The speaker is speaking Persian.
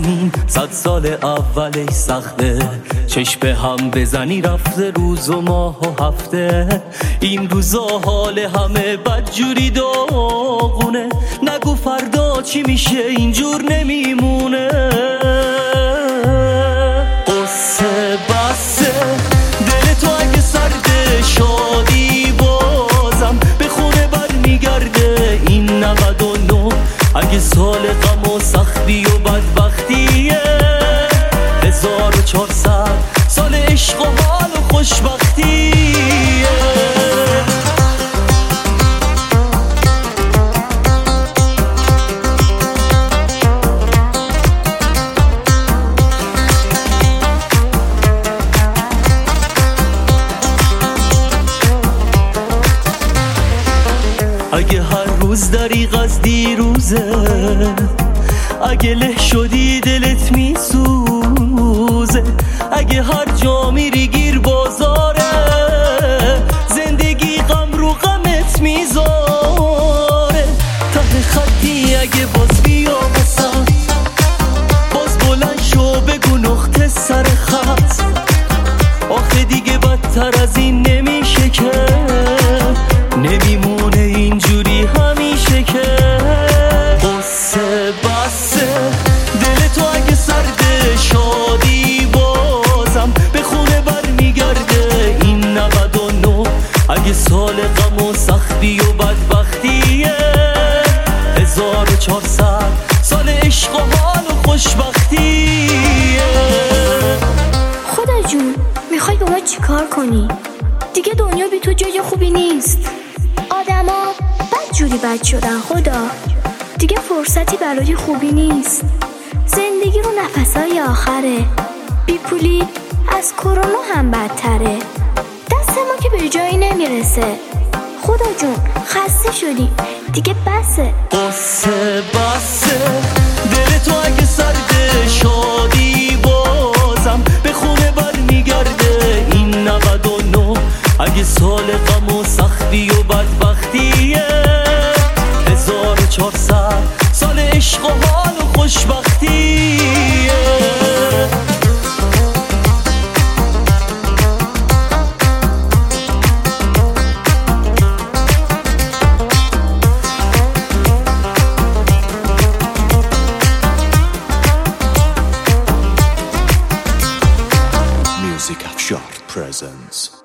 همین 100 سال اولش سخته، چشم به هم بزنی رفته روز و ماه و هفته. این روزا حال همه بدجوری داغونه، نگو فردا چی میشه اینجور نمیمونه. قصه بسه دل تو اگه سرده، شادی بازم به خونه بر میگرده. این 99 اگه سال غم و سختی و بدبختیه، 1400 سال عشق و حال و خوشبختیه. اگه هر روز دریغ از دیروزه، اگه له شدی دلت میسوزه، اگه هر جا میری گیر بازاره، زندگی غم رو غمت میذاره. ته خطی اگه باز بیا وسط، باز بلند شو بگو نقطه سر خط. آخه دیگه بدتر از این نمیشه که، نمیمونه اینجوری همیشه که. قصه بسه دل تو اگه سرده، شادی بازم به خونه بر میگرده. این 99 اگه سال غم و سختی و بدبختیه، 1400 سال عشق و حال و خوشبختیه. خدا جون میخوای با ما چیکار کنی؟ دیگه دنیا بی تو جای خوبی نیست. آدما بدجوری بد شدن خدا، دیگه فرصتی برای خوبی نیست. زندگی رو نفسای آخره، بی پولی از کرونا هم بدتره. دست ما که به جایی نمیرسه. خدا جون خسته شدی دیگه بسه. قصه بسه دل تو اگه سرده، شادی بازم به خونه بر میگرده. این 99 اگه سال غم و سختی و بدبختیه، 1400 سال عشق و حال و خوشبختیه. Music Afshar presents